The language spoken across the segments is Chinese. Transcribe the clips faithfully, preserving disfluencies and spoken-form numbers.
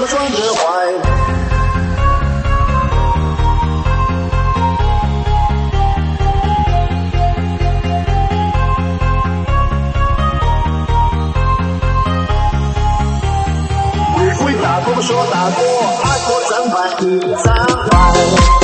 么装得坏？为大国不说大国，爱国战败一战败。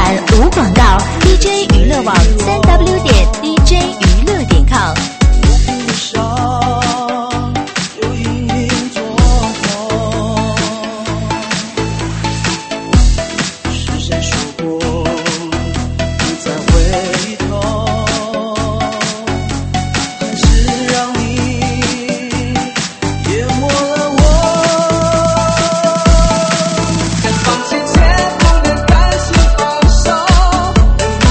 版无广告 ，D J 娱乐网三 W 点 D J 娱乐点 com。 放弃前不能甘心放手，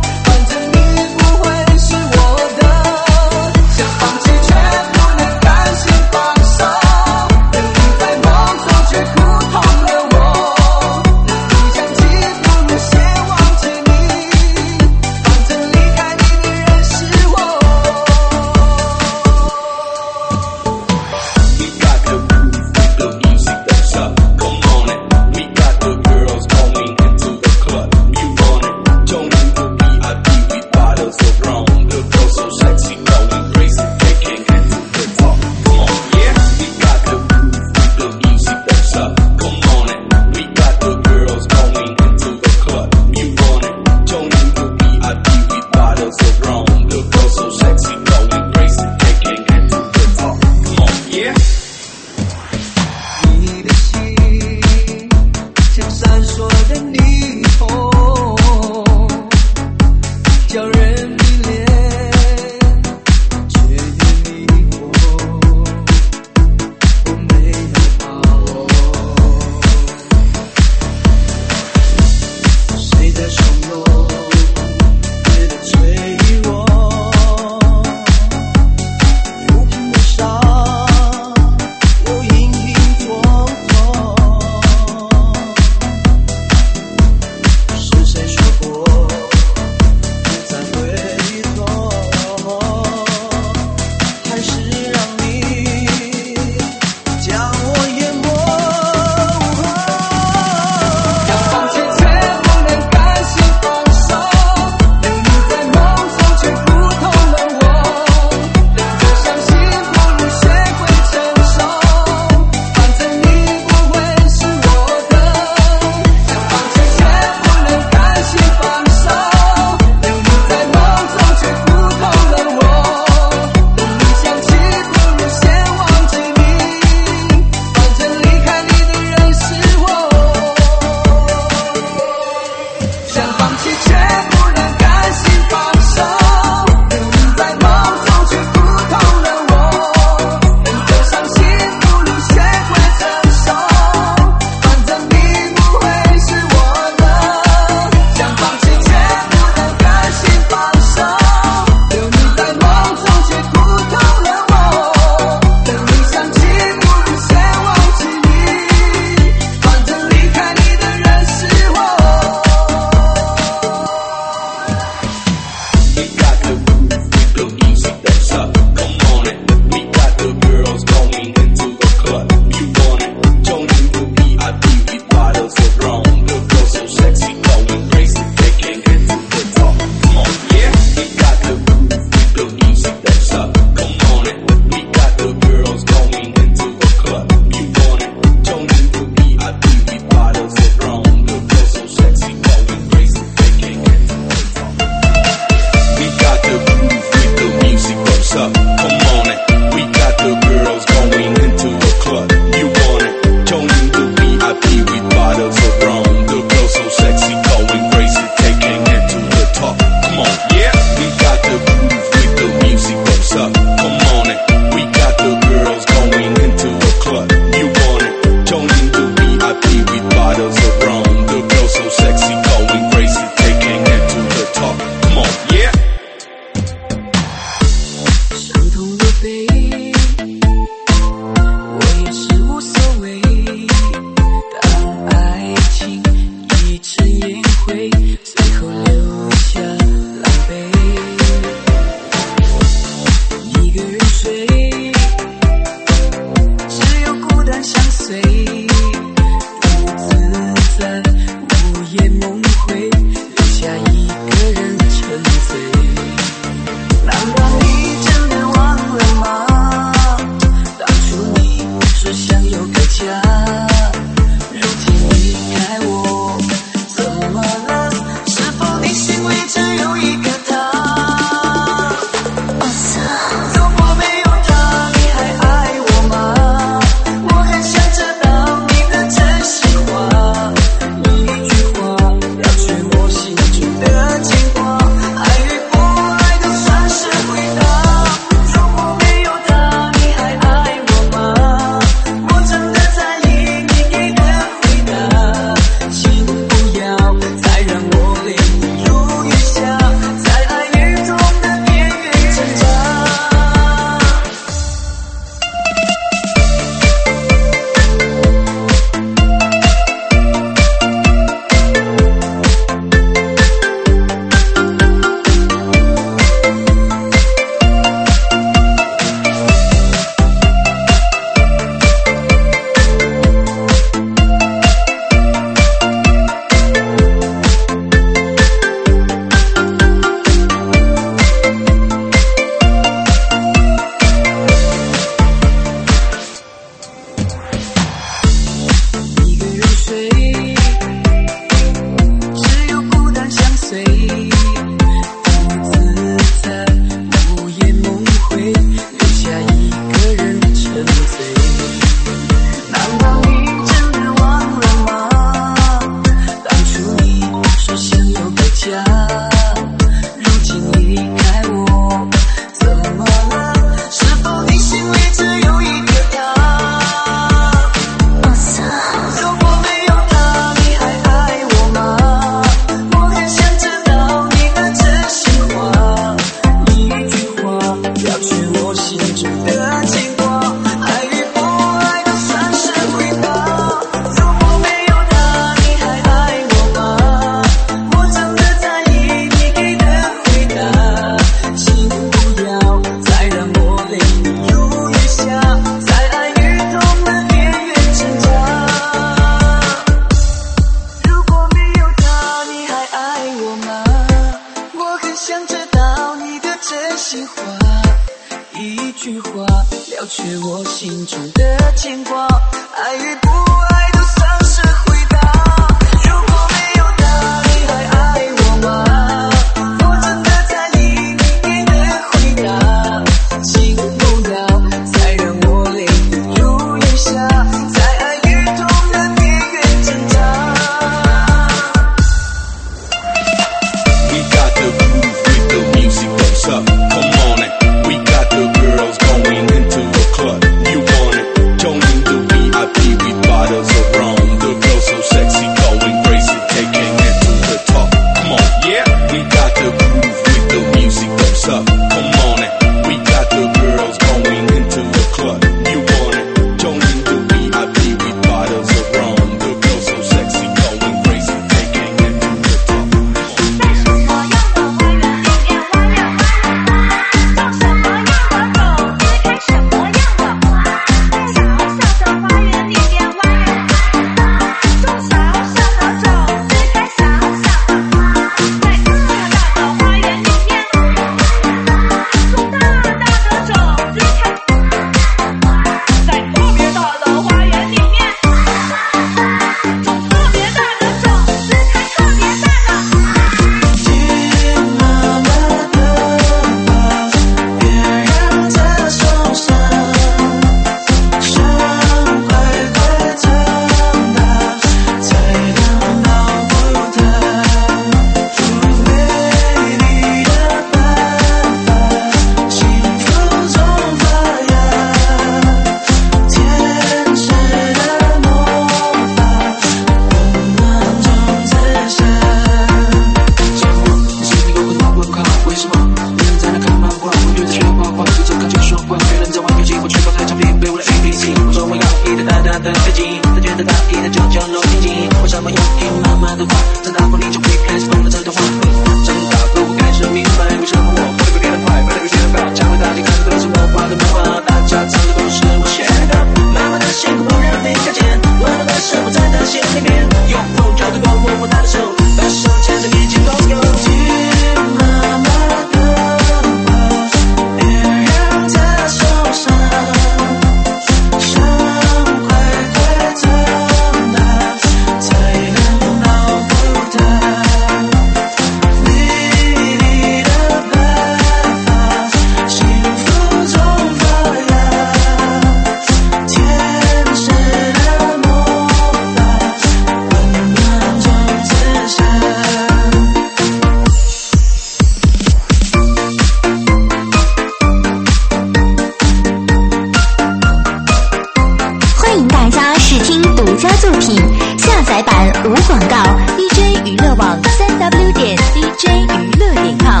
作品，下载版无广告 ，D J 娱乐网三 W 点 D J 娱乐点 com。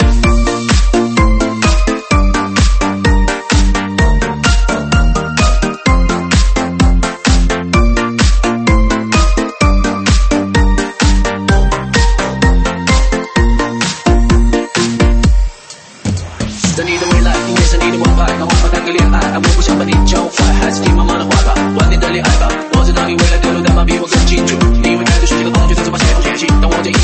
在你的未来，音乐是你的王牌，让我们谈个恋爱，我不想把你教坏，还是听妈妈的话吧，晚点的恋爱吧。我知道你未来的路，但妈比我更清楚。你以为带着学习的工具，在这把写好学习，当我建议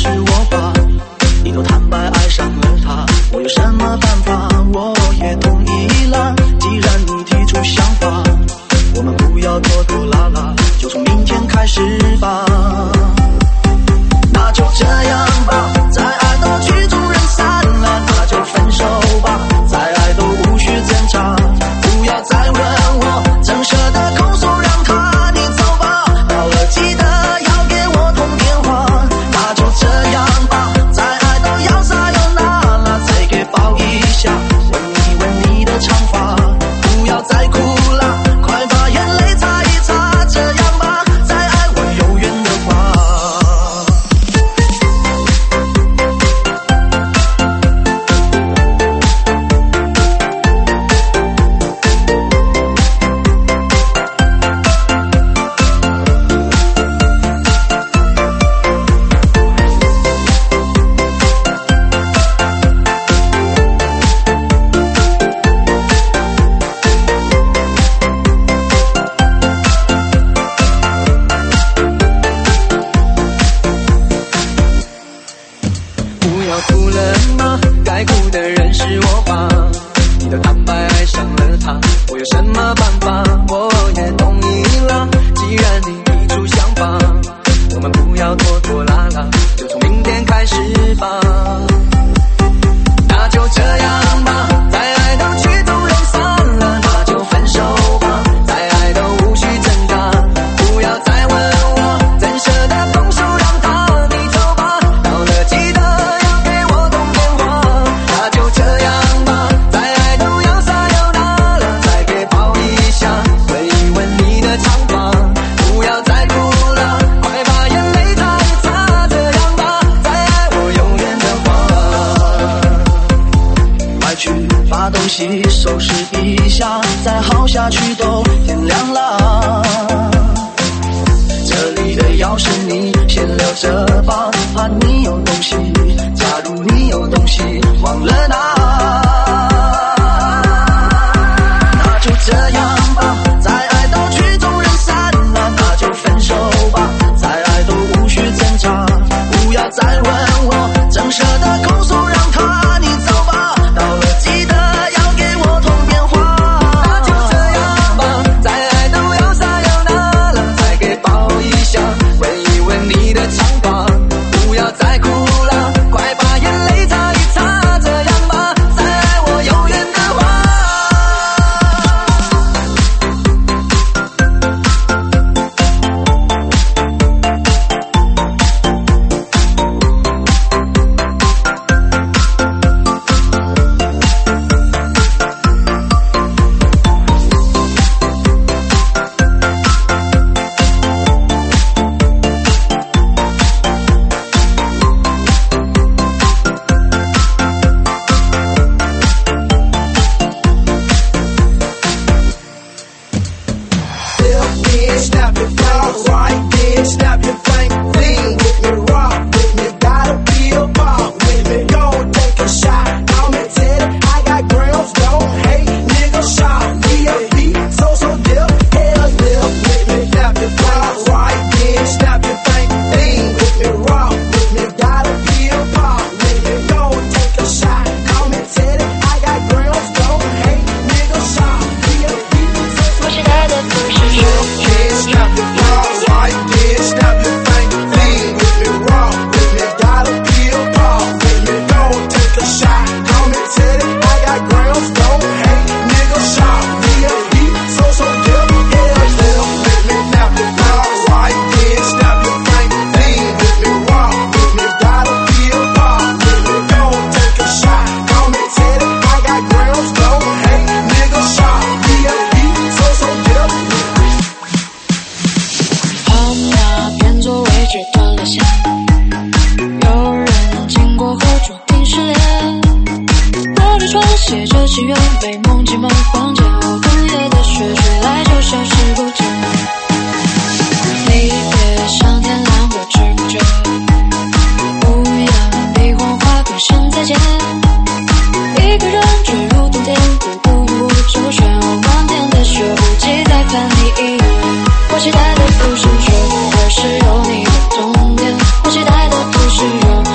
识我吧，你都坦白爱上了他，我有什么办法？我也同意了，既然你提出想法，我们不要拖拖拉拉，就从明天开始吧。那就这样吧，再爱都曲终人散了，那就分手吧，再爱都无需挣扎，不要再问我，真舍得控诉让他你走吧，到了记得要给我通电话。那就这样吧，再爱都要撒又那了，再给抱一下，吻一吻你的长发，不要再哭了，快把眼泪擦一擦，这样吧，再爱我永远的话。哭了吗？该哭的人是我吧，你的坦白爱上了他，我有什么办法？我也同意了，既然你提出想法，我们不要拖拖拉拉，就从明天开始吧。那就这样吧，再爱都曲终人散了，那就分手吧，再爱都无需挣扎，不要再问我，怎舍得放手让他你走吧，到了记得要给我通电话。那就这样吧，再爱都要撒又那了，再给抱一下，吻一吻你的长发，不要再哭了，快把眼泪擦一擦，这样吧，再爱我永远的话。快去把东西收拾一下，再耗下去都天亮了。这里的钥匙你先留着吧，怕你有东西，假如你有东西忘了拿。那就这样吧，再爱都曲终人散了，那就分手吧，再爱都无需挣扎，不要再问我，真舍得控诉让他你走吧，到了记得要给我通电话。那就这样吧，再爱都要撒又那了，再给抱一下，吻一吻你的长发，不要再哭了，快把眼泪擦一擦，这样吧，再爱我永远的话。Snap your fingers, right there, snap your thing, lean with me, rock with me, gotta be a pop with me, go take a shot, call me Teddy, I got girls, don't hate, nigga shot, D F B, so so dip, hell dip with me, snap your fingers, right there, snap your thing, lean with me, rock with me, gotta be a pop with me, go take a shot, call me Teddy, I got girls, don't hate, nigga shot, D F B, so so dip. Snap your balls, right there, snap your thing, lean with me, rock with me, gotta be a pop with me, don't take a shot, call me Teddy, I got girls, don't hate, nigga shot, D F B, so so dip, hell dip with me, snap your balls, right there, snap your thing, lean with me, rock with me, gotta be a pop with me, don't take a shot, call me Teddy, I got girls, don't hate, nigga shot, D F B, so so dip. 变作位置断了线，有人经过后注定失联。玻璃窗写着祈愿，被梦挤满房间。我哽咽的血水来就消失不见。离别像天蓝，不知不觉，屋檐比黄花更像再见。一个人坠入冬天，不顾一无周旋，我漫天的雪不及待看你一眼。我期待的不是雪，而是有你的冬天。我期待的不是永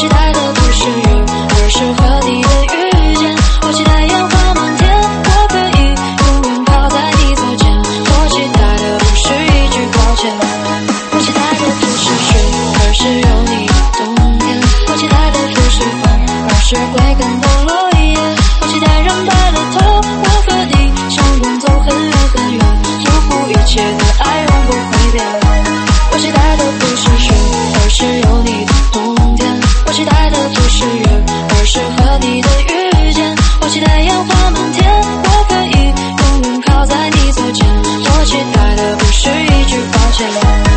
期待的不是雨，而是和你的遇见。我期待烟花满天，我可以永远靠在你左肩。我期待的不是一句抱歉，我期待的不是雪，而是有你的冬天。我期待的不是风，而是归根的落叶。我期待染白了头，我和你相拥走很远很远，祝福一切的爱永不会变。我期待的不是雪，而是有你的冬天。我期待的不是月，而是和你的遇见。我期待烟花满天，我可以永远靠在你左肩。我期待的不是一句抱歉。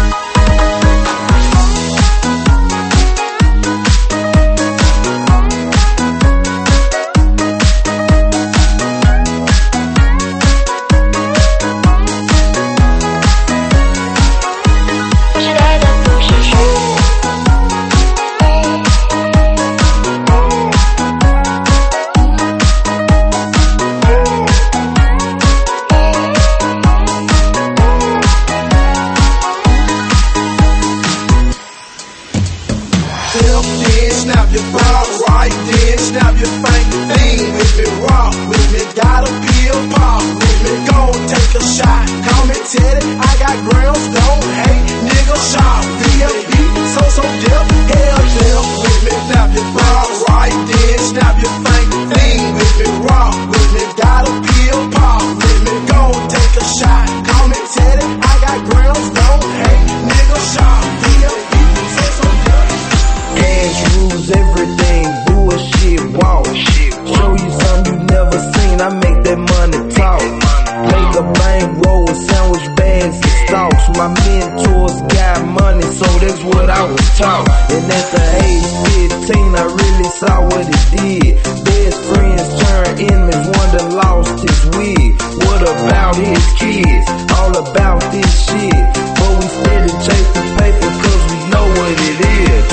Snap your balls right then, snap your finger thing with me, rock with me, gotta feel pop with me, go take a shot, call me Teddy, I got grills, don't hate, nigga shot, V F B, so so deaf, hell deaf with me, snap your balls right then, snap your finger thing with me, rock with me, gotta feel pop with me, go take a shot, call me Teddy, I got grills, don't hate, nigga shot, V F B, so so deaf. Cash rules everything, bullshit walk. Show you something you never seen, I make that money talk. Make a bankroll with sandwich bags and stalks. My mentors got money, so that's what I was taught. And at the age fifteen, I really saw what it did. Best friends turned enemies, one that lost his wig. What about his kids? All about this shit. But we steady chase the paper, cause we know what it is.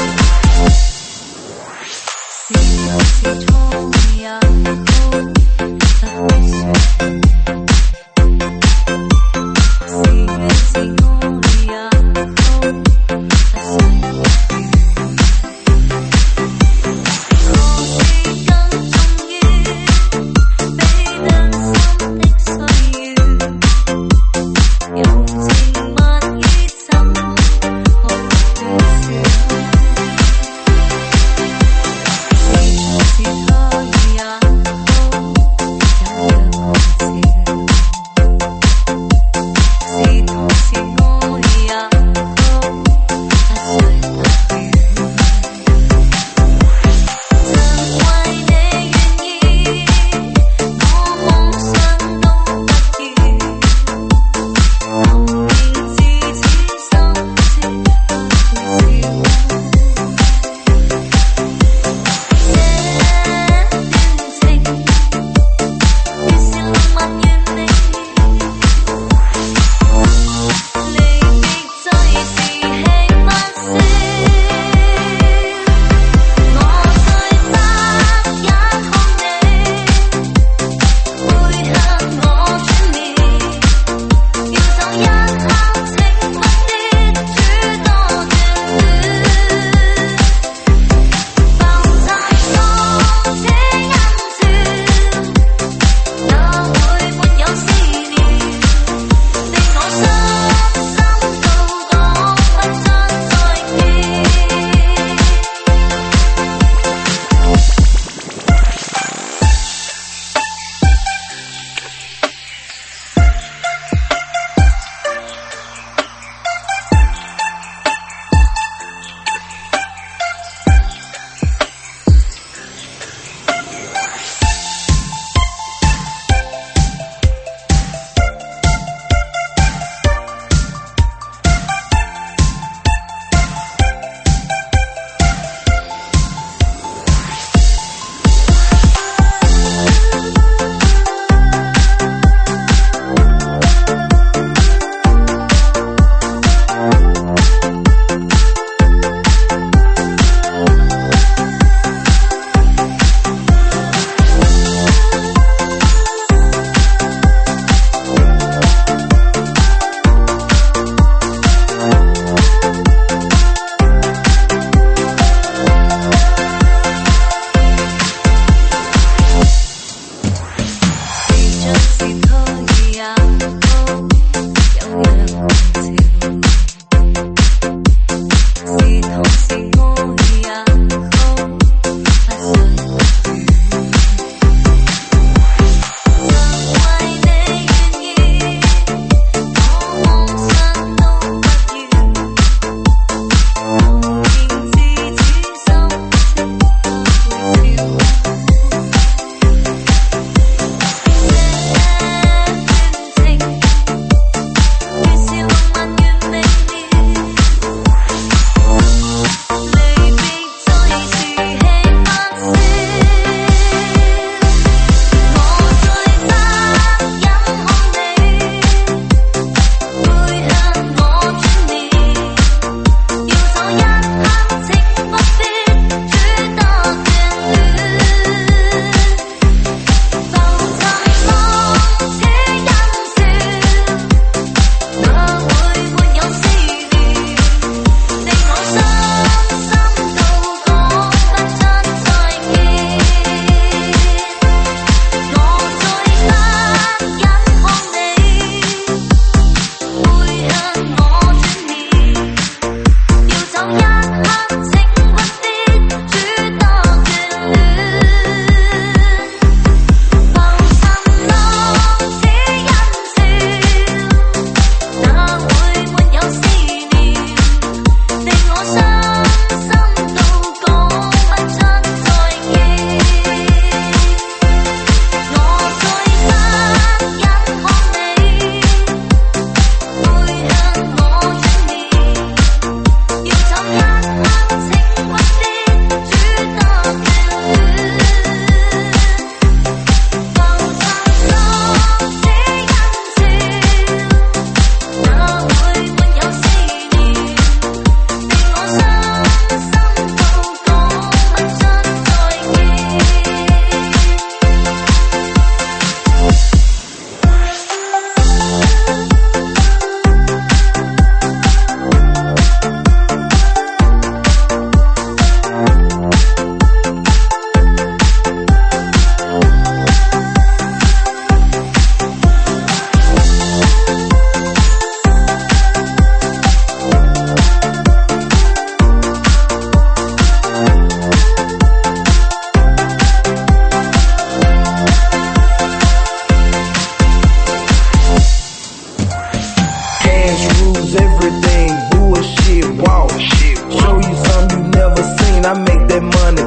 See, told me I could See,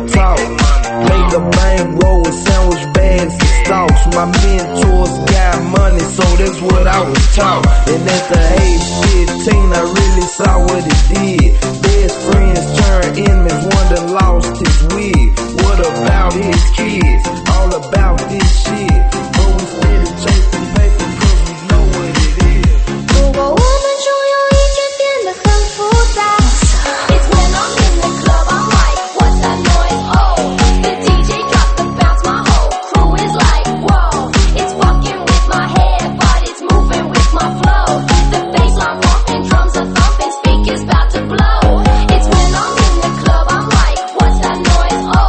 talk. Make a bankroll with sandwich bags and stalks. My mentors got money, so that's what I was taught. And at the age fifteen, I really saw what it did. Best friends turned enemies, one that lost his wig. What about his kids? All about this shit. But we steady chasing paper, cause we know what it is. 如果我们终有一天变得很复杂 It's when I'm in the club, I'm like, what's that noise? Oh, the D J got the bounce, my whole crew is like, whoa. It's fucking with my head, but it's moving with my flow. The bassline pumping, drums are thumping, speakers about to blow. It's when I'm in the club, I'm like, what's that noise? Oh.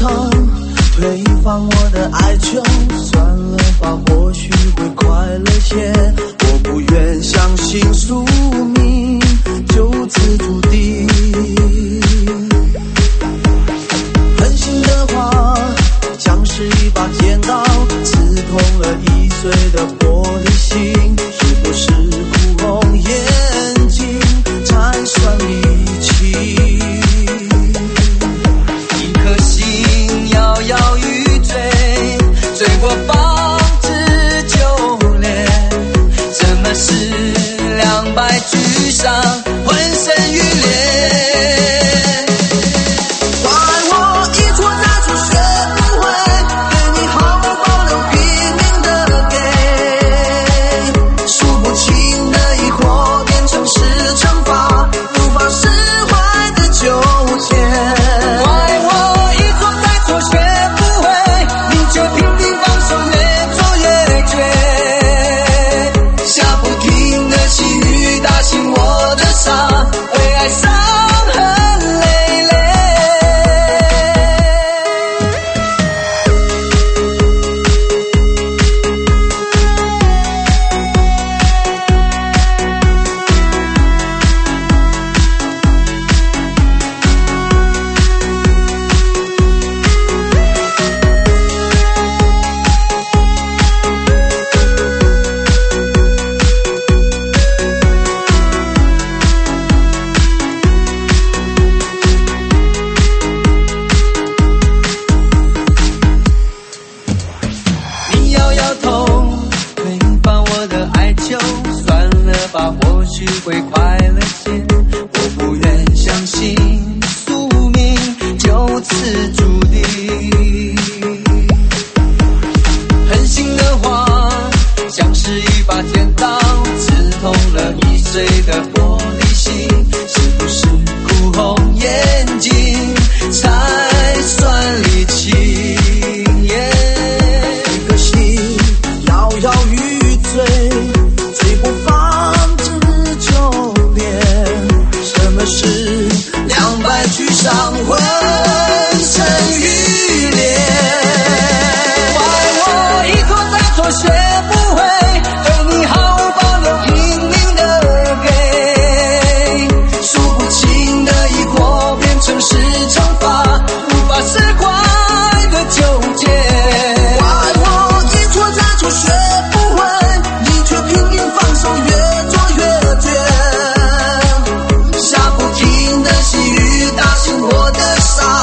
痛，推翻我的哀求，算了吧，或许会快乐些。我不愿相信宿命就此注定，狠心的话像是一把剪刀，刺痛了易碎的玻璃心，是不是哭红眼睛才算力气？ 一颗心摇摇欲坠，坠过方知就裂，怎么是两败俱伤，浑身欲裂？ 下不停的细雨打醒我的伤。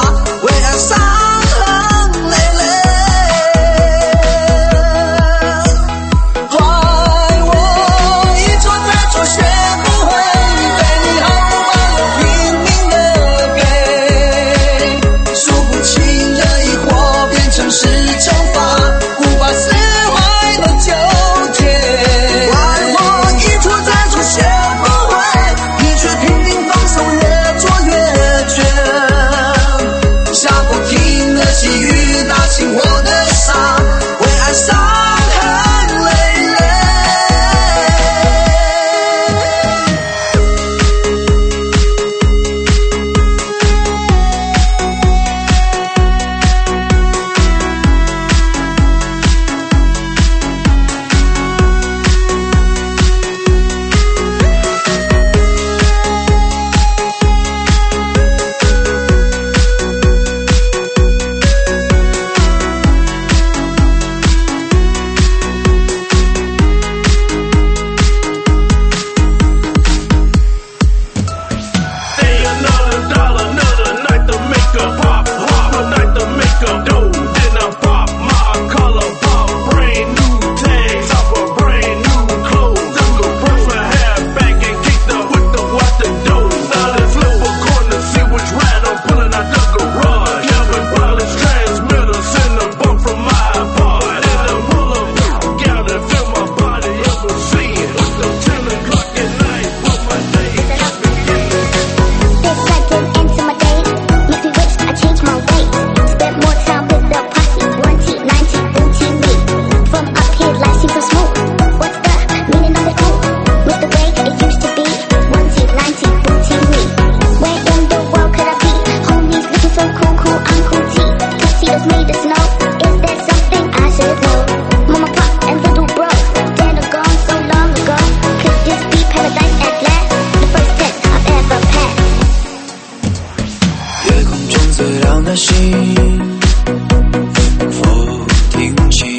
亮的心，能否听清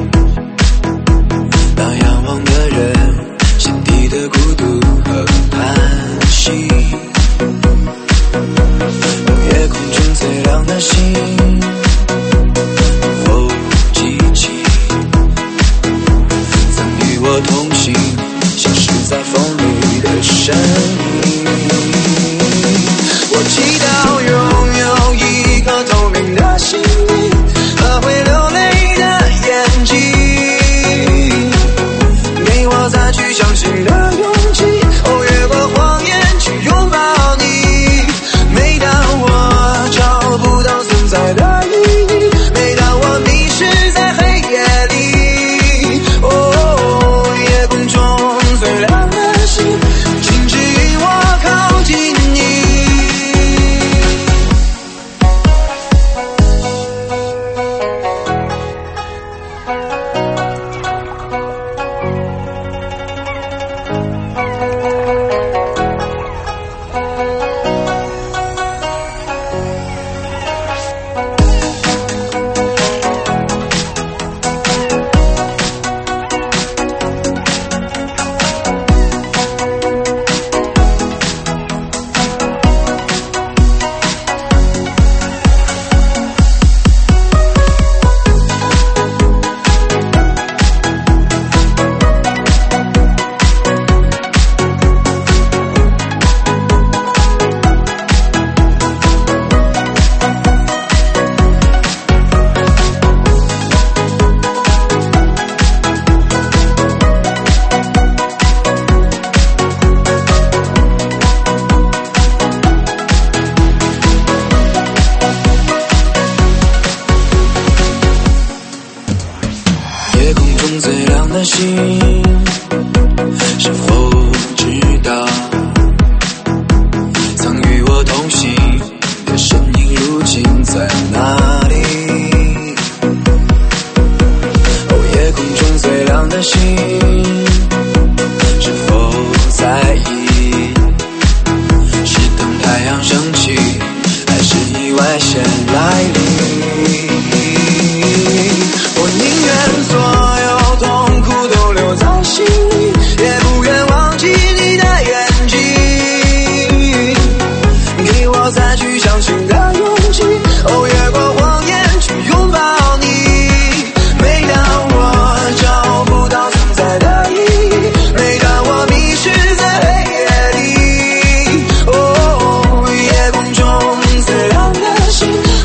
那仰望的人心底的孤独和叹息？夜空中最亮的星，能否记起曾与我同行消失在风里的身影？我祈祷拥有一颗透明的心灵和会流泪的眼睛，给我再去相信的勇气，哦，越过谎言去拥抱你。每当我找不到存在的意义，每当我迷失在黑夜里，哦，夜空中最亮的星，请指引我靠近你。夜空中最亮的星，是否知道曾与我同行的身影如今在哪里？哦，夜空中最亮的星，是否在意？是等太阳升起，还是意外先来临？我宁愿所有痛苦都留在心里，也不愿忘记你的眼睛，给我再去相信的勇气，哦，越过谎言去拥抱你。每当我找不到存在的意义，每当我迷失在黑夜里，哦，夜空中最亮的星，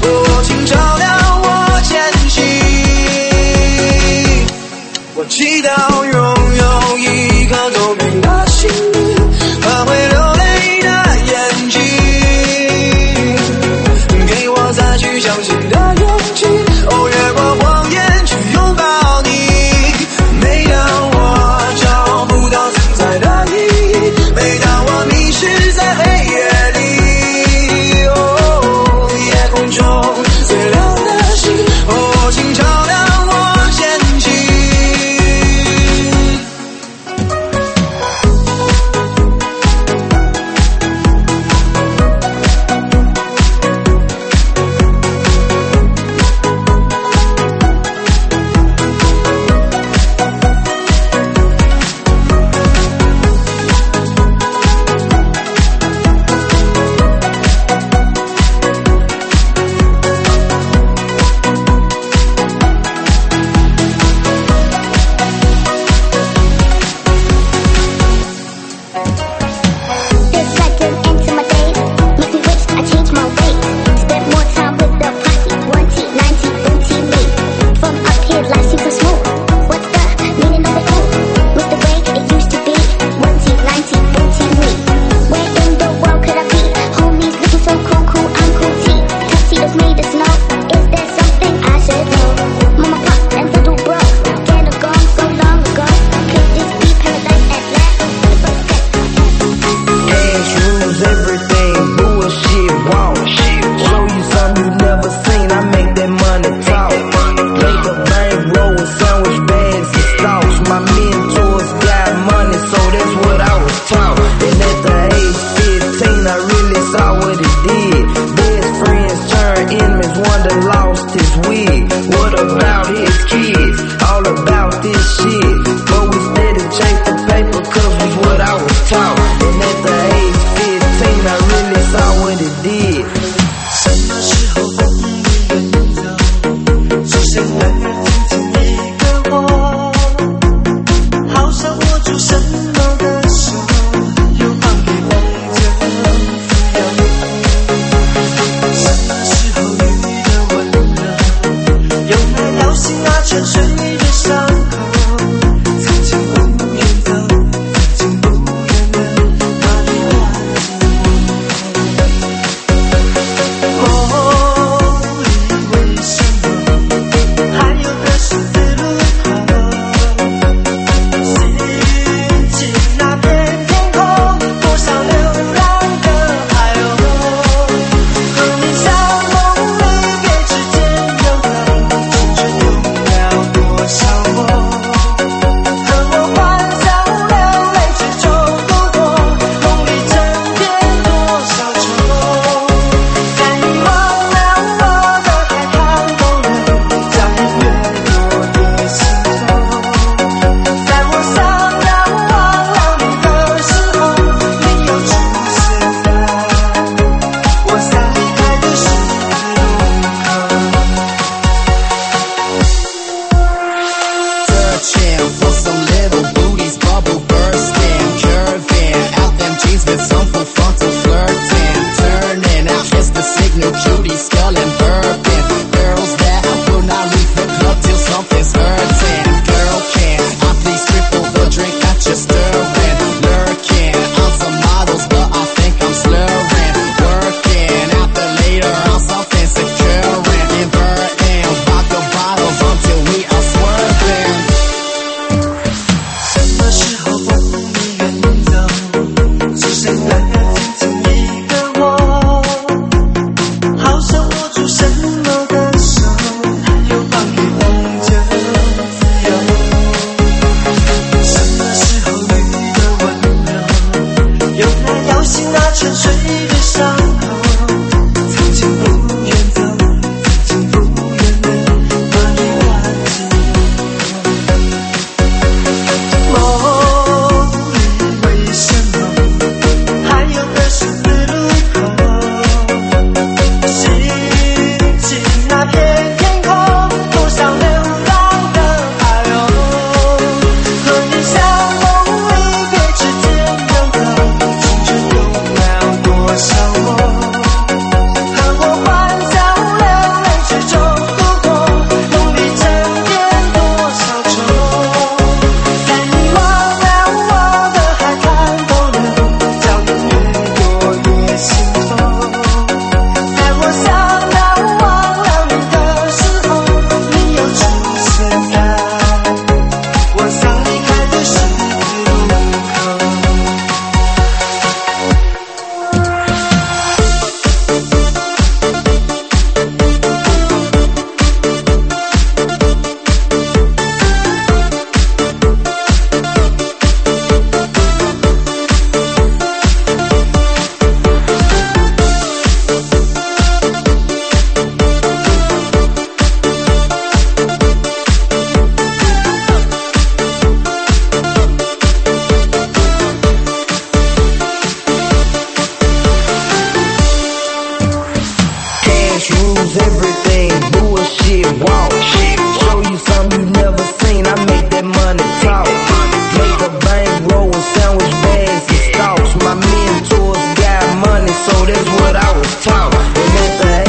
done lost his wig. What about his kids? All about this shit. But we steady chase the paper cause was what I was taught. And at the age fifteen I really saw what it did. 什么时候风雨远走，只剩男人静静一个我，好想握住蜃楼的手，又放给望着自由。什么时候雨的温柔，用来疗心那沉睡的伤口，曾经不愿走，曾经不愿的哪里还是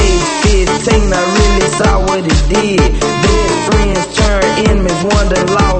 what it did. Best friends turn enemies, one that lost